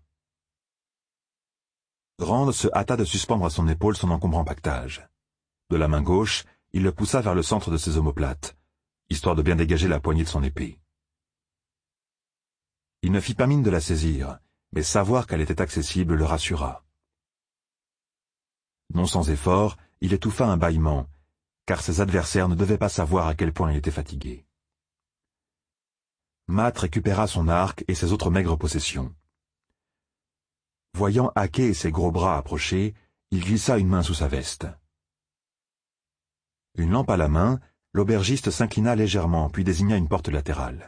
Rand se hâta de suspendre à son épaule son encombrant pactage. De la main gauche, il le poussa vers le centre de ses omoplates, histoire de bien dégager la poignée de son épée. Il ne fit pas mine de la saisir, mais savoir qu'elle était accessible le rassura. Non sans effort, il étouffa un bâillement, car ses adversaires ne devaient pas savoir à quel point il était fatigué. Matt récupéra son arc et ses autres maigres possessions. Voyant Hake et ses gros bras approcher, il glissa une main sous sa veste. Une lampe à la main, l'aubergiste s'inclina légèrement puis désigna une porte latérale.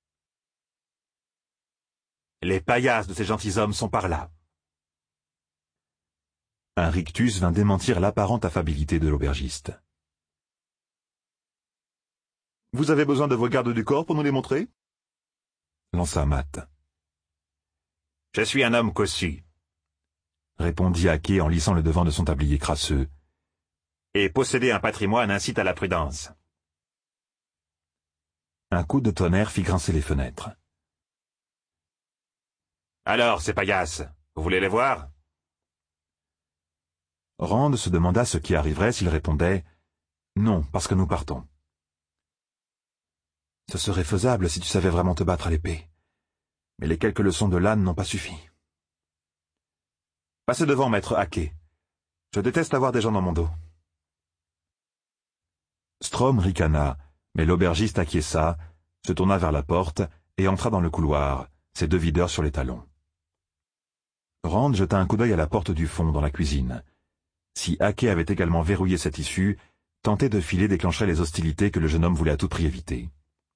« Les paillasses de ces gentilshommes sont par là. » Un rictus vint démentir l'apparente affabilité de l'aubergiste. « Vous avez besoin de vos gardes du corps pour nous les montrer ?» lança Matt. « Je suis un homme cossu, » répondit Hake en lissant le devant de son tablier crasseux. « Et posséder un patrimoine incite à la prudence. » Un coup de tonnerre fit grincer les fenêtres. « Alors, ces paillasses, vous voulez les voir ?» Rand se demanda ce qui arriverait s'il répondait « Non, parce que nous partons. » Ce serait faisable si tu savais vraiment te battre à l'épée. Mais les quelques leçons de l'âne n'ont pas suffi. Passez devant, maître Hake. Je déteste avoir des gens dans mon dos. Strom ricana, mais l'aubergiste acquiesça, se tourna vers la porte et entra dans le couloir, ses deux videurs sur les talons. Rand jeta un coup d'œil à la porte du fond dans la cuisine. Si Hake avait également verrouillé cette issue, tenter de filer déclencherait les hostilités que le jeune homme voulait à tout prix éviter.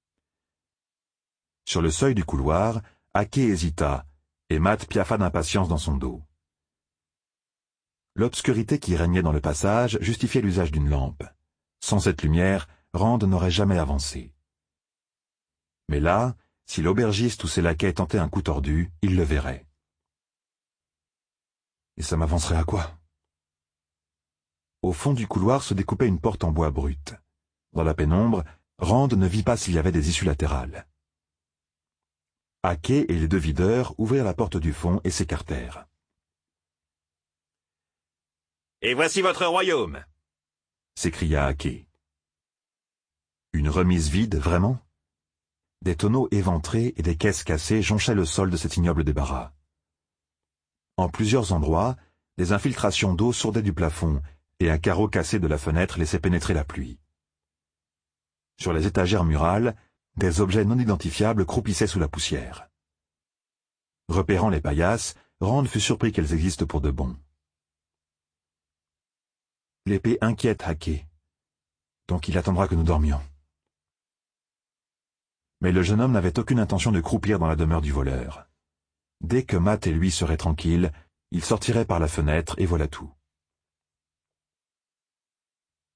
Sur le seuil du couloir, Hake hésita, et Matt piaffa d'impatience dans son dos. L'obscurité qui régnait dans le passage justifiait l'usage d'une lampe. Sans cette lumière, Rand n'aurait jamais avancé. Mais là, si l'aubergiste ou ses laquais tentaient un coup tordu, il le verrait. Et ça m'avancerait à quoi? Au fond du couloir se découpait une porte en bois brut. Dans la pénombre, Rand ne vit pas s'il y avait des issues latérales. Hake et les deux videurs ouvrirent la porte du fond et s'écartèrent. « Et voici votre royaume !» s'écria Hake. Une remise vide, vraiment? Des tonneaux éventrés et des caisses cassées jonchaient le sol de cet ignoble débarras. En plusieurs endroits, des infiltrations d'eau sourdaient du plafond, et un carreau cassé de la fenêtre laissait pénétrer la pluie. Sur les étagères murales, des objets non identifiables croupissaient sous la poussière. Repérant les paillasses, Rand fut surpris qu'elles existent pour de bon. L'épée inquiète Hake. Donc il attendra que nous dormions. Mais le jeune homme n'avait aucune intention de croupir dans la demeure du voleur. Dès que Matt et lui seraient tranquilles, il sortirait par la fenêtre et voilà tout.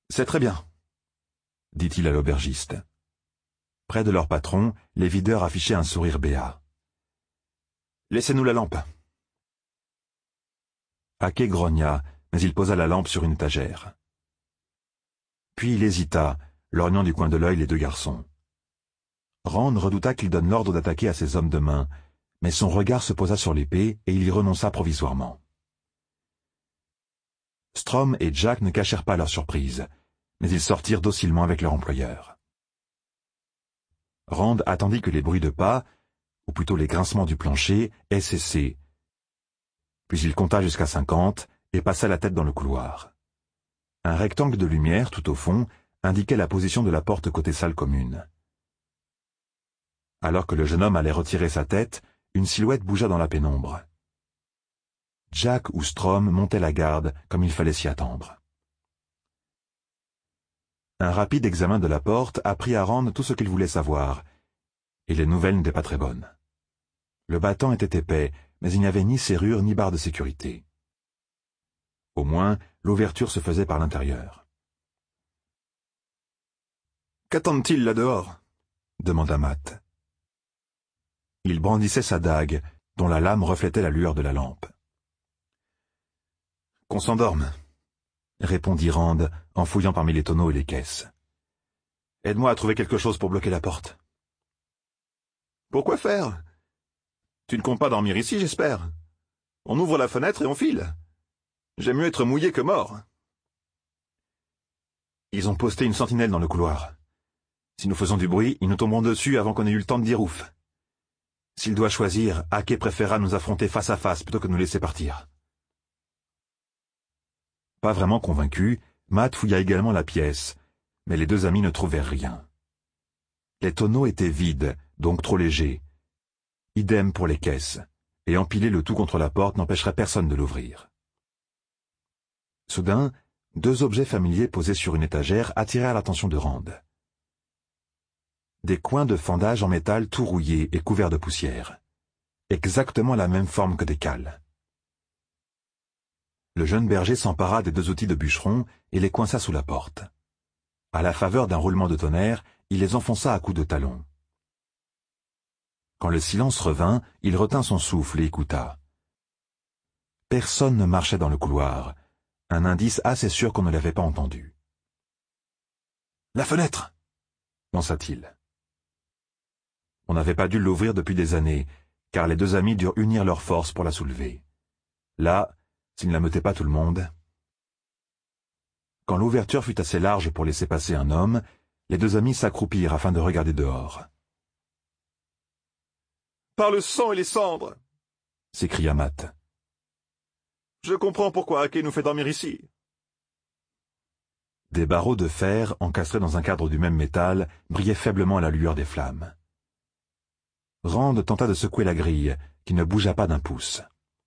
C'est très bien, dit-il à l'aubergiste. Près de leur patron, les videurs affichaient un sourire béat. Laissez-nous la lampe. Haquet grogna, mais il posa la lampe sur une étagère. Puis il hésita, lorgnant du coin de l'œil les deux garçons. Rand redouta qu'il donne l'ordre d'attaquer à ses hommes de main, mais son regard se posa sur l'épée et il y renonça provisoirement. Strom et Jack ne cachèrent pas leur surprise, mais ils sortirent docilement avec leur employeur. Rand attendit que les bruits de pas, ou plutôt les grincements du plancher, aient cessé. Puis il compta jusqu'à 50 et passa la tête dans le couloir. Un rectangle de lumière, tout au fond, indiquait la position de la porte côté salle commune. Alors que le jeune homme allait retirer sa tête, une silhouette bougea dans la pénombre. Jack ou Strom montaient la garde, comme il fallait s'y attendre. Un rapide examen de la porte apprit à Rand tout ce qu'il voulait savoir, et les nouvelles n'étaient pas très bonnes. Le battant était épais, mais il n'y avait ni serrure ni barre de sécurité. Au moins, l'ouverture se faisait par l'intérieur. « Qu'attendent-ils là dehors » demanda Matt. Il brandissait sa dague, dont la lame reflétait la lueur de la lampe. « Qu'on s'endorme » répondit Rand, en fouillant parmi les tonneaux et les caisses. « Aide-moi à trouver quelque chose pour bloquer la porte. »« Pourquoi faire ? Tu ne comptes pas dormir ici, j'espère. On ouvre la fenêtre et on file. J'aime mieux être mouillé que mort. » Ils ont posté une sentinelle dans le couloir. Si nous faisons du bruit, ils nous tomberont dessus avant qu'on ait eu le temps de dire ouf. S'il doit choisir, Haquet préférera nous affronter face à face plutôt que nous laisser partir. Pas vraiment convaincu, Matt fouilla également la pièce, mais les deux amis ne trouvèrent rien. Les tonneaux étaient vides, donc trop légers. Idem pour les caisses, et empiler le tout contre la porte n'empêcherait personne de l'ouvrir. Soudain, deux objets familiers posés sur une étagère attirèrent l'attention de Rand. Des coins de fendage en métal tout rouillés et couverts de poussière. Exactement la même forme que des cales. Le jeune berger s'empara des deux outils de bûcheron et les coinça sous la porte. À la faveur d'un roulement de tonnerre, il les enfonça à coups de talon. Quand le silence revint, il retint son souffle et écouta. Personne ne marchait dans le couloir, un indice assez sûr qu'on ne l'avait pas entendu. « La fenêtre !» pensa-t-il. On n'avait pas dû l'ouvrir depuis des années, car les deux amis durent unir leurs forces pour la soulever. Là, s'ils ne la mettaient pas tout le monde... Quand l'ouverture fut assez large pour laisser passer un homme, les deux amis s'accroupirent afin de regarder dehors. « Par le sang et les cendres !» s'écria Matt. « Je comprends pourquoi Haquet nous fait dormir ici. » Des barreaux de fer, encastrés dans un cadre du même métal, brillaient faiblement à la lueur des flammes. Rand tenta de secouer la grille, qui ne bougea pas d'un pouce.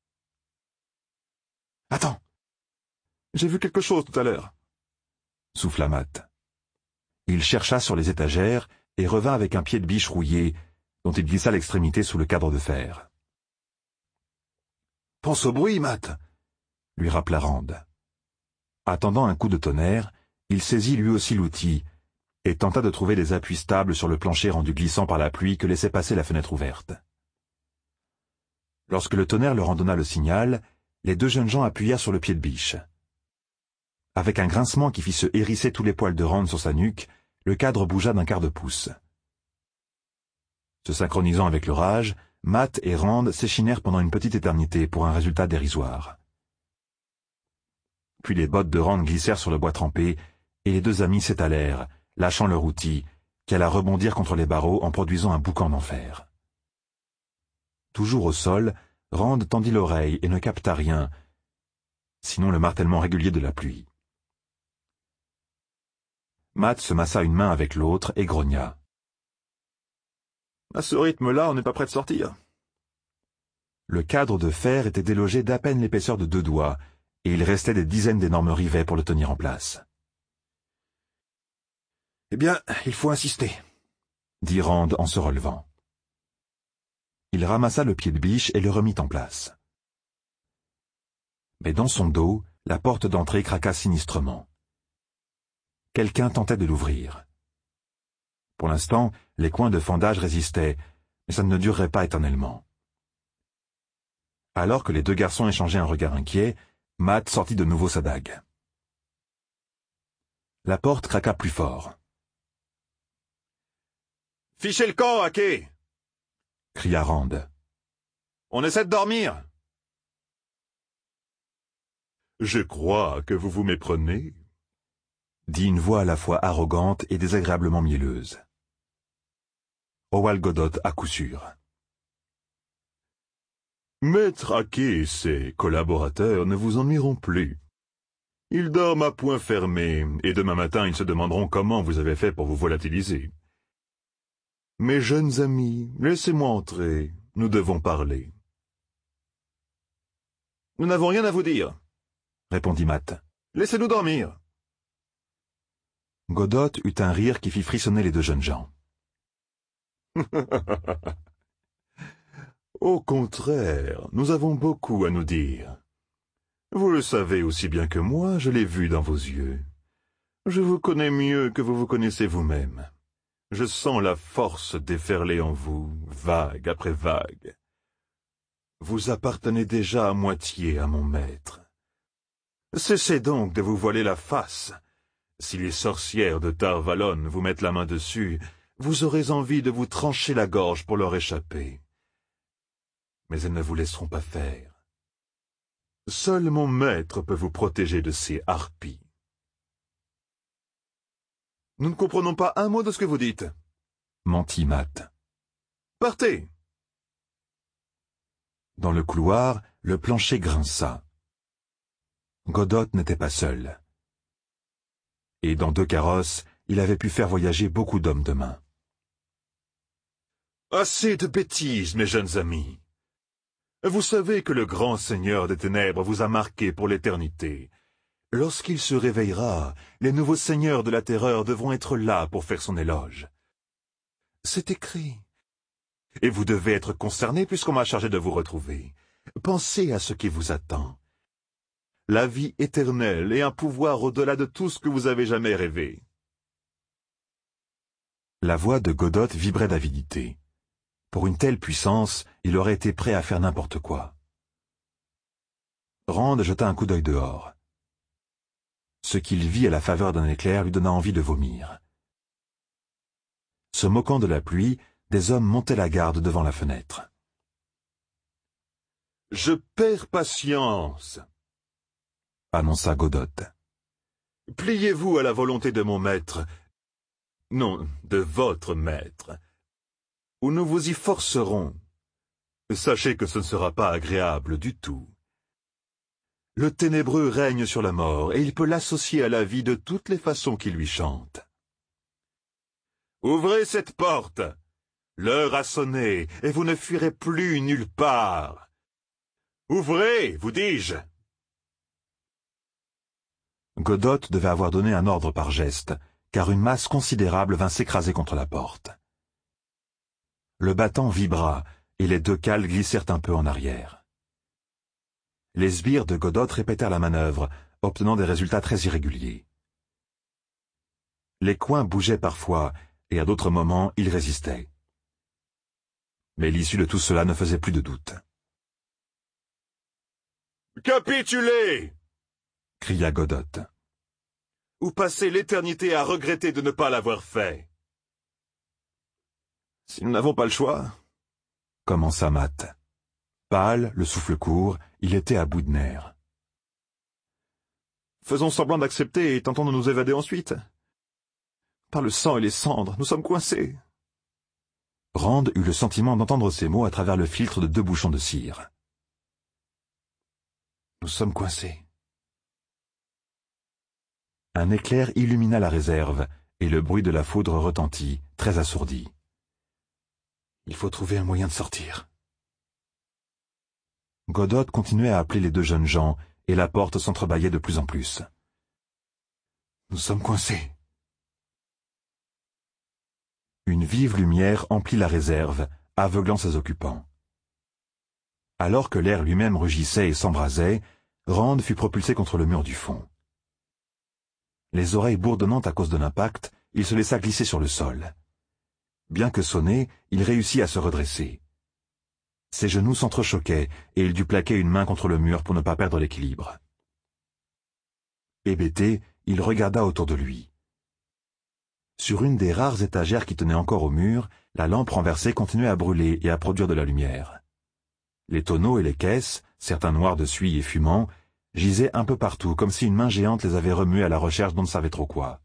« Attends, j'ai vu quelque chose tout à l'heure. » souffla Matt. Il chercha sur les étagères et revint avec un pied de biche rouillé, dont il glissa l'extrémité sous le cadre de fer. « Pense au bruit, Matt !» lui rappela Rand. Attendant un coup de tonnerre, il saisit lui aussi l'outil et tenta de trouver des appuis stables sur le plancher rendu glissant par la pluie que laissait passer la fenêtre ouverte. Lorsque le tonnerre leur en donna le signal, les deux jeunes gens appuyèrent sur le pied de biche. Avec un grincement qui fit se hérisser tous les poils de Rand sur sa nuque, le cadre bougea d'un quart de pouce. Se synchronisant avec l'orage, Matt et Rand s'échinèrent pendant une petite éternité pour un résultat dérisoire. Puis les bottes de Rand glissèrent sur le bois trempé, et les deux amis s'étalèrent, lâchant leur outil, qui alla rebondir contre les barreaux en produisant un boucan d'enfer. Toujours au sol, Rand tendit l'oreille et ne capta rien, sinon le martèlement régulier de la pluie. Matt se massa une main avec l'autre et grogna. « À ce rythme-là, on n'est pas prêt de sortir. » Le cadre de fer était délogé d'à peine l'épaisseur de 2 doigts, et il restait des dizaines d'énormes rivets pour le tenir en place. « Eh bien, il faut insister, » dit Rand en se relevant. Il ramassa le pied de biche et le remit en place. Mais dans son dos, la porte d'entrée craqua sinistrement. quelqu'un tentait de l'ouvrir. Pour l'instant, les coins de fendage résistaient, mais ça ne durerait pas éternellement. Alors que les deux garçons échangeaient un regard inquiet, Matt sortit de nouveau sa dague. La porte craqua plus fort. « Fichez le camp, Hacké !» cria Rand. « On essaie de dormir !»« Je crois que vous vous méprenez, » dit une voix à la fois arrogante et désagréablement mielleuse. Howell Godot à coup sûr. Maître Hacké et ses collaborateurs ne vous ennuieront plus. Ils dorment à poing fermé, et demain matin ils se demanderont comment vous avez fait pour vous volatiliser. Mes jeunes amis, laissez-moi entrer, nous devons parler. Nous n'avons rien à vous dire, répondit Matt. Laissez-nous dormir. Godot eut un rire qui fit frissonner les deux jeunes gens. Au contraire, nous avons beaucoup à nous dire. Vous le savez aussi bien que moi, je l'ai vu dans vos yeux. Je vous connais mieux que vous vous connaissez vous-même. Je sens la force déferler en vous, vague après vague. Vous appartenez déjà à moitié à mon maître. Cessez donc de vous voiler la face. Si les sorcières de Tar Valon vous mettent la main dessus, vous aurez envie de vous trancher la gorge pour leur échapper. Mais elles ne vous laisseront pas faire. Seul mon maître peut vous protéger de ces harpies. Nous ne comprenons pas un mot de ce que vous dites, mentit Matt. Partez. Dans le couloir, le plancher grinça. Godot n'était pas seul. Et dans 2 carrosses, il avait pu faire voyager beaucoup d'hommes de main. Assez de bêtises, mes jeunes amis. Vous savez que le grand Seigneur des Ténèbres vous a marqué pour l'éternité. Lorsqu'il se réveillera, les nouveaux seigneurs de la terreur devront être là pour faire son éloge. C'est écrit. Et vous devez être concerné puisqu'on m'a chargé de vous retrouver. Pensez à ce qui vous attend. La vie éternelle et un pouvoir au-delà de tout ce que vous avez jamais rêvé. La voix de Godot vibrait d'avidité. Pour une telle puissance, il aurait été prêt à faire n'importe quoi. Rand jeta un coup d'œil dehors. Ce qu'il vit à la faveur d'un éclair lui donna envie de vomir. Se moquant de la pluie, des hommes montaient la garde devant la fenêtre. « Je perds patience !» annonça Godot. « Pliez-vous à la volonté de mon maître, non, de votre maître, ou nous vous y forcerons. Sachez que ce ne sera pas agréable du tout. Le ténébreux règne sur la mort, et il peut l'associer à la vie de toutes les façons qui lui chantent. Ouvrez cette porte! L'heure a sonné, et vous ne fuirez plus nulle part. Ouvrez, vous dis-je! Godot devait avoir donné un ordre par geste, car une masse considérable vint s'écraser contre la porte. Le battant vibra, et les 2 cales glissèrent un peu en arrière. Les sbires de Godot répétèrent la manœuvre, obtenant des résultats très irréguliers. Les coins bougeaient parfois, et à d'autres moments, ils résistaient. Mais l'issue de tout cela ne faisait plus de doute. « Capitulez !» cria Godot. « Ou passez l'éternité à regretter de ne pas l'avoir fait. » « Si nous n'avons pas le choix, » commença Matt. Pâle, le souffle court, il était à bout de nerfs. « faisons semblant d'accepter et tentons de nous évader ensuite. Par le sang et les cendres, nous sommes coincés. » Rand eut le sentiment d'entendre ces mots à travers le filtre de 2 bouchons de cire. « Nous sommes coincés. » Un éclair illumina la réserve, et le bruit de la foudre retentit, très assourdi. « Il faut trouver un moyen de sortir. » Godot continuait à appeler les 2 jeunes gens, et la porte s'entrebâillait de plus en plus. « Nous sommes coincés. » Une vive lumière emplit la réserve, aveuglant ses occupants. Alors que l'air lui-même rugissait et s'embrasait, Rand fut propulsé contre le mur du fond. Les oreilles bourdonnantes à cause de l'impact, il se laissa glisser sur le sol. Bien que sonné, il réussit à se redresser. Ses genoux s'entrechoquaient et il dut plaquer une main contre le mur pour ne pas perdre l'équilibre. Hébété, il regarda autour de lui. Sur une des rares étagères qui tenaient encore au mur, la lampe renversée continuait à brûler et à produire de la lumière. Les tonneaux et les caisses, certains noirs de suie et fumants, gisaient un peu partout, comme si une main géante les avait remués à la recherche d'on ne savait trop quoi.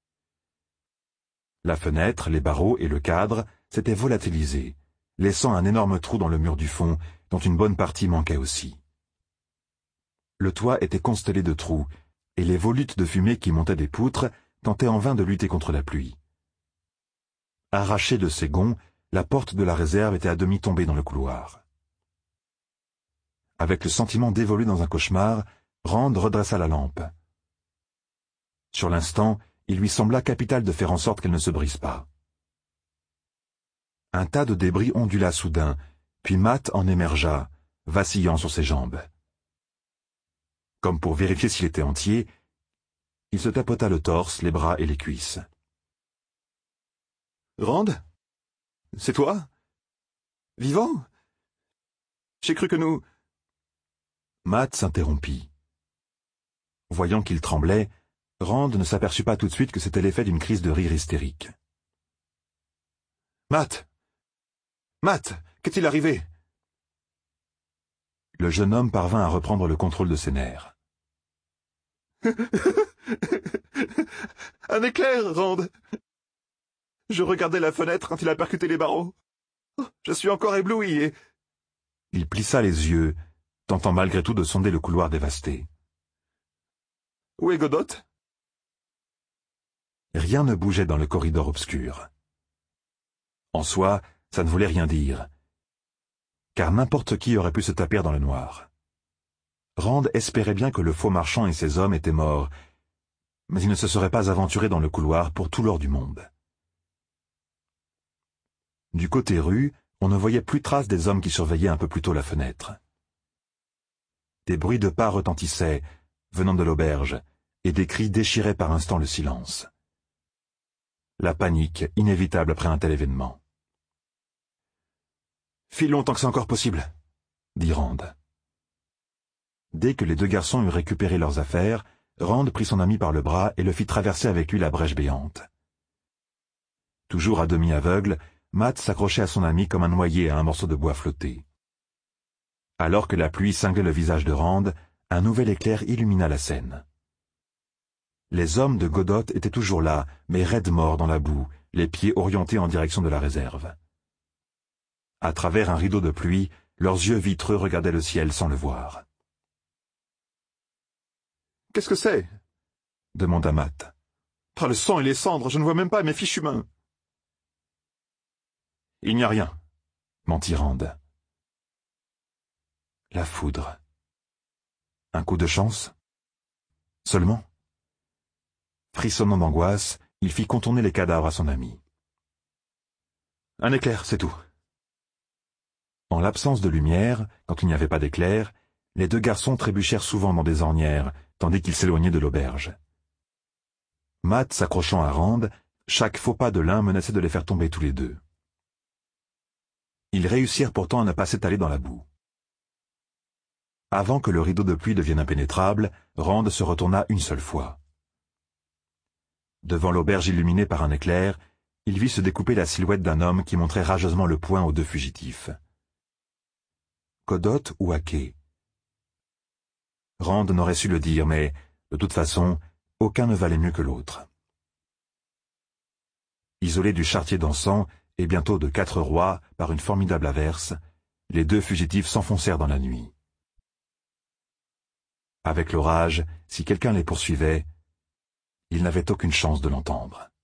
La fenêtre, les barreaux et le cadre s'étaient volatilisés, laissant un énorme trou dans le mur du fond, dont une bonne partie manquait aussi. Le toit était constellé de trous, et les volutes de fumée qui montaient des poutres tentaient en vain de lutter contre la pluie. Arrachée de ses gonds, la porte de la réserve était à demi tombée dans le couloir. Avec le sentiment d'évoluer dans un cauchemar, Rand redressa la lampe. Sur l'instant, il lui sembla capital de faire en sorte qu'elle ne se brise pas. Un tas de débris ondula soudain, puis Matt en émergea, vacillant sur ses jambes. Comme pour vérifier s'il était entier, il se tapota le torse, les bras et les cuisses. « Rand? C'est toi? Vivant? J'ai cru que nous... » Matt s'interrompit. Voyant qu'il tremblait, Rand ne s'aperçut pas tout de suite que c'était l'effet d'une crise de rire hystérique. « Matt! Matt! Qu'est-il arrivé? » Le jeune homme parvint à reprendre le contrôle de ses nerfs. Un éclair, Rand! Je regardais la fenêtre quand il a percuté les barreaux. Je suis encore ébloui et... Il plissa les yeux, tentant malgré tout de sonder le couloir dévasté. Où est Godot? Rien ne bougeait dans le corridor obscur. En soi, ça ne voulait rien dire, car n'importe qui aurait pu se taper dans le noir. Rand espérait bien que le faux marchand et ses hommes étaient morts, mais il ne se serait pas aventuré dans le couloir pour tout l'or du monde. Du côté rue, on ne voyait plus trace des hommes qui surveillaient un peu plus tôt la fenêtre. Des bruits de pas retentissaient, venant de l'auberge, et des cris déchiraient par instants le silence. La panique, inévitable après un tel événement. « Filons tant que c'est encore possible, » dit Rand. Dès que les deux garçons eurent récupéré leurs affaires, Rand prit son ami par le bras et le fit traverser avec lui la brèche béante. Toujours à demi aveugle, Matt s'accrochait à son ami comme un noyé à un morceau de bois flotté. Alors que la pluie cinglait le visage de Rand, un nouvel éclair illumina la scène. Les hommes de Godot étaient toujours là, mais raides morts dans la boue, les pieds orientés en direction de la réserve. À travers un rideau de pluie, leurs yeux vitreux regardaient le ciel sans le voir. « Qu'est-ce que c'est » demanda Matt. « Par le sang et les cendres, je ne vois même pas mes fiches humains. » « Il n'y a rien, » mentit Rand. La foudre. Un coup de chance? Seulement? Frissonnant d'angoisse, il fit contourner les cadavres à son ami. « Un éclair, c'est tout. » En l'absence de lumière, quand il n'y avait pas d'éclair, les deux garçons trébuchèrent souvent dans des ornières, tandis qu'ils s'éloignaient de l'auberge. Matt s'accrochant à Rand, chaque faux pas de l'un menaçait de les faire tomber tous les deux. Ils réussirent pourtant à ne pas s'étaler dans la boue. Avant que le rideau de pluie devienne impénétrable, Rand se retourna une seule fois. Devant l'auberge illuminée par un éclair, il vit se découper la silhouette d'un homme qui montrait rageusement le poing aux deux fugitifs. Godot ou Aké? Rand n'aurait su le dire, mais, de toute façon, aucun ne valait mieux que l'autre. Isolés du charretier d'encens, et bientôt de Quatre Rois par une formidable averse, les deux fugitifs s'enfoncèrent dans la nuit. Avec l'orage, si quelqu'un les poursuivait, ils n'avaient aucune chance de l'entendre.